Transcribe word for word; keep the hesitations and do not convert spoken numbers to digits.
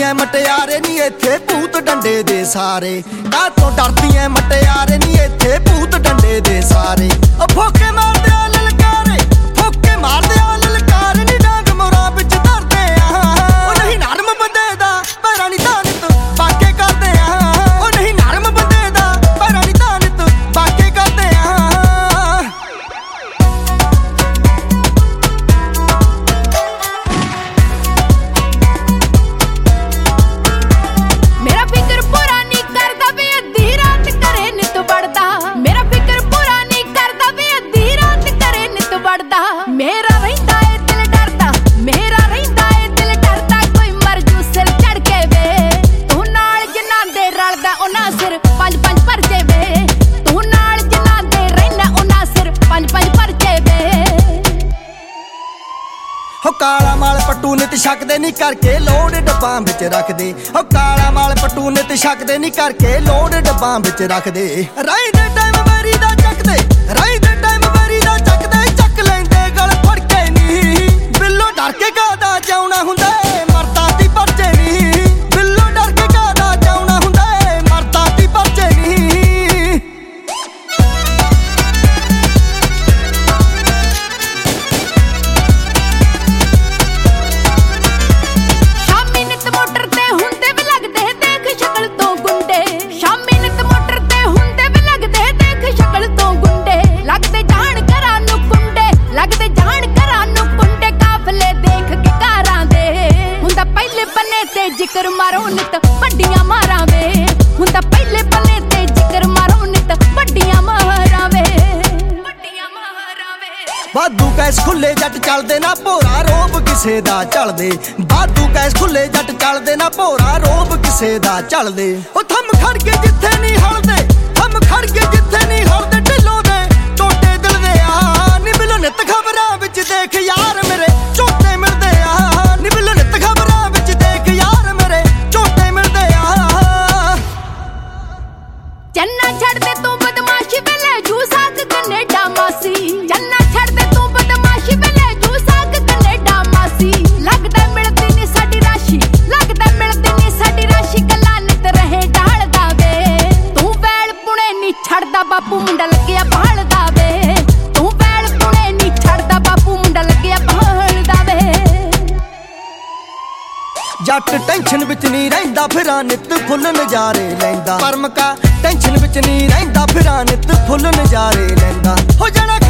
ਡਰਦੀਆਂ ਮਟਿਆਰੇ ਨੀ ਇੱਥੇ ਭੂਤ ਡੰਡੇ ਦੇ ਸਾਰੇ। ਕਾਹਤੋਂ ਡਰਦੀਆਂ ਮਟਿਆਰੇ ਨੀ ਇੱਥੇ ਭੂਤ ਡੰਡੇ ਦੇ ਸਾਰੇ। ਉਹ ਫੋਕੇ ਮਾਰਦੇ ਆ ਲਲਕਾਰੇ, ਫੋਕੇ ਮਾਰਦੇ ਆ ਲਲਕਾਰੇ ਨੀ ਡਾਂਗ ਮੋਰਾਂ ਵਿੱਚ ਧਰਦੇ ਆ। ਉਹ ਨਹੀਂ ਨਰਮ ਬੰਦੇ ਦਾ ਪੈਰਾਂ ਨੀ ਤਾਨਤ ਬਾਕੇ ਕਰਦੇ ਆ। ਉਹ ਨਹੀਂ ਨਰਮ ਬੰਦੇ ਦਾ ਪੈਰਾਂ ਨੀ ਤਾਨਤ ਬਾਕੇ ਕਰਦੇ ਆ। ਮੇਰਾ ਫਿਕਰ ਪੂਰਾ ਨਹੀਂ ਕਰਦਾ ਵੇ ਅੱਧੀ ਰਾਤ ਕਰੇ ਨਿਤ ਵੜਦਾ। ਮੇਰਾ ਫਿਕਰ ਪੂਰਾ ਨਹੀਂ ਕਰਦਾ ਵੇ ਅੱਧੀ ਰਾਤ ਕਰੇ ਨਿਤ ਵੜਦਾ। ਮੇਰਾ ਰਹਿੰਦਾ ਏ ਦਿਲ ਡਰਦਾ, ਮੇਰਾ ਰਹਿੰਦਾ ਏ ਦਿਲ ਡਰਦਾ। ਕੋਈ ਮਰ ਜੂ ਸਿਰ ਚੜ ਕੇ ਵੇ, ਤੂੰ ਨਾਲ ਜਿਨ੍ਹਾਂ ਦੇ ਰਲਦਾ ਉਹਨਾਂ ਸਿਰ ਪੰਜ ਪੰਜ ਭਰਜੇ ਵੇ। ਤੂੰ ਨਾਲ ਜਿਨ੍ਹਾਂ ਦੇ ਰਹਿਣਾ ਉਹਨਾਂ ਸਿਰ ਪੰਜ ਪੰਜ ਭਰਜੇ ਵੇ। ਹੋ ਕਾਲਾ ਮਾਲ ਪੱਟੂ ਨਿਤ ਛਕਦੇ ਨੀ ਕਰਕੇ ਲੋੜ ਡੱਬਾਂ ਵਿੱਚ ਰੱਖਦੇ। ਹੋ ਕਾਲਾ ਮਾਲ ਪੱਟੂ ਨਿਤ ਛਕਦੇ ਨੀ ਕਰਕੇ ਲੋੜ ਡੱਬਾਂ ਵਿੱਚ ਰੱਖਦੇ। ਰਾਈ ਦੇ ਟਾਈਮ ਵਾਰੀ ਦਾ ਚੱਕਦੇ, ਰਾਈ ਦੇ ਟਾਈਮ ਵਾਰੀ ਦਾ ਚੱਕਦੇ। ਚੱਕ ਲੈਂਦੇ ਗਲ ਫੜ ਕੇ ਨੀ, ਬਿੱਲੋ ਡਰ ਕੇ ਕਾਹਦਾ ਜਾਉਣਾ ਹੁੰਦਾ ਏ ਮਰਦਾਂ ਦੀ ਪਰਚੇ ਨੀ। ਬਿੱਲੋ ਡਰ ਕੇ ਕਾਹਦਾ ਜਾਉਣਾ ਹੁੰਦਾ ਏ ਮਰਦਾਂ ਦੀ ਪਰਚੇ ਨੀ। ਸ਼ਾਮੀ ਨਿਤ ਮੋਟਰ ਤੇ ਹੁੰਦੇ ਵੀ ਲੱਗਦੇ ਦੇਖ ਸ਼ਕਲ ਤੋਂ ਗੁੰਡੇ। ਸ਼ਾਮੀ ਨਿਤ ਮੋਟਰ ਤੇ ਹੁੰਦੇ ਵੀ ਲੱਗਦੇ ਦੇਖ ਸ਼ਕਲ ਤੋਂ ਗੁੰਡੇ। ਲੱਗਦੇ ਜਾਣ ਘਰਾਂ ਨੂੰ ਕੁੰਡੇ, ਲੱਗਦੇ ਜਾਣ ਘਰਾਂ ਨੂੰ ਕੁੰਡੇ। ਕਾਫਲੇ ਦੇਖ ਕੇ ਕਾਰਾਂ ਦੇ ਹੁੰਦਾ ਪਹਿਲੇ ਬੰਨੇ ਤੇ ਜ਼ਿਕਰ ਮਾਰੋ ਨਿਤ ਵੱਡੀਆਂ ਮਾਰਾਂ ਵੇ। ਹੁੰਦਾ ਪਹਿਲੇ ਬੰਨੇ ਤੇ ਜ਼ਿਕਰ ਮਾਰੋ ਨਿਤ ਵੱਡੀਆਂ ਮਾਰਾਂ ਵੇ, ਵੱਡੀਆਂ ਮਾਰਾਂ ਵੇ। ਵਾਧੂ ਕੈਸ ਖੁੱਲੇ ਜੱਟ ਚੱਲਦੇ ਨਾ ਭੋਰਾ ਰੋਬ ਕਿਸੇ ਦਾ ਚੱਲਦੇ। ਵਾਧੂ ਕੈਸ ਖੁੱਲੇ ਜੱਟ ਚੱਲਦੇ ਨਾ ਭੋਰਾ ਰੋਬ ਕਿਸੇ ਦਾ ਚੱਲਦੇ। ਉਹ ਥੰਮ ਖੜ ਕੇ ਜਿੱਥੇ ਨਹੀਂ ਹਲਦੇ, ਥੰਮ ਖੜ ਕੇ ਜਿੱਥੇ ਨਹੀਂ ਹਲਦੇ। ਢਿੱਲੋਂ ਦੇ ਟੋਟੇ ਦਿਲ ਦੇ ਆ ਨੀ ਬਿੱਲੋ ਨਿੱਤ ਖਬਰਾਂ ਵਿੱਚ ਦੇਖ ਯਾਰ ਮੇਰੇ ਝੋਟੇ ਮਿਲਦੇ ਆ। ਨੀ ਬਿੱਲੋ ਨਿੱਤ ਖਬਰਾਂ ਵਿੱਚ ਦੇਖ ਯਾਰ ਮੇਰੇ ਝੋਟੇ ਮਿਲਦੇ ਆ। ਚੰਨਾ ਛੱਡਦੇ ਤੂੰ ਬਦਮਾਸ਼ੀ ਵੇਲੇ ਜੂ ਸਾਕ ਕੈਨੇਡਾ ਮਾਸੀ। ਚੰਨਾ ਛੱਡਦੇ ਤੂੰ ਬਦਮਾਸ਼ੀ ਵੇਲੇ ਜੂ ਸਾਕ ਕੈਨੇਡਾ ਮਾਸੀ। ਲੱਗਦਾ ਮਿਲਦੀ ਨੀ ਸਾਡੀ ਰਾਸ਼ੀ, ਲੱਗਦਾ ਮਿਲਦੀ ਨੀ ਸਾਡੀ ਰਾਸ਼ੀ। ਗੱਲਾਂ ਨਿਤ ਰਹੇ ਢਾਲਦਾ ਵੇ, ਤੂੰ ਵੈਲ ਪੁਣੇ ਨੀ ਛੱਡਦਾ ਬਾਪੂ ਮੁੰਡਾ ਲੱਗਿਆ ਭਾਲਦਾ ਵੇ। ਤੂੰ ਵੈਲ ਪੁਣੇ ਨੀ ਛੱਡਦਾ ਬਾਪੂ ਮੁੰਡਾ ਲੱਗਿਆ ਭਾਲਦਾ ਵੇ। ਜੱਟ ਟੈਨਸ਼ਨ ਵਿੱਚ ਨਹੀਂ ਰਹਿੰਦਾ ਫਿਰਾਂ ਨਿੱਤ ਫੁੱਲ ਨਜ਼ਾਰੇ ਲੈਂਦਾ। ਪਰਮਕਾ ਟੈਨਸ਼ਨ ਵਿੱਚ ਨਹੀਂ ਰਹਿੰਦਾ ਫਿਰਾਂ ਨਿੱਤ ਫੁੱਲ ਨਜ਼ਾਰੇ ਲੈਂਦਾ। ਹੋ ਜਾਣਾ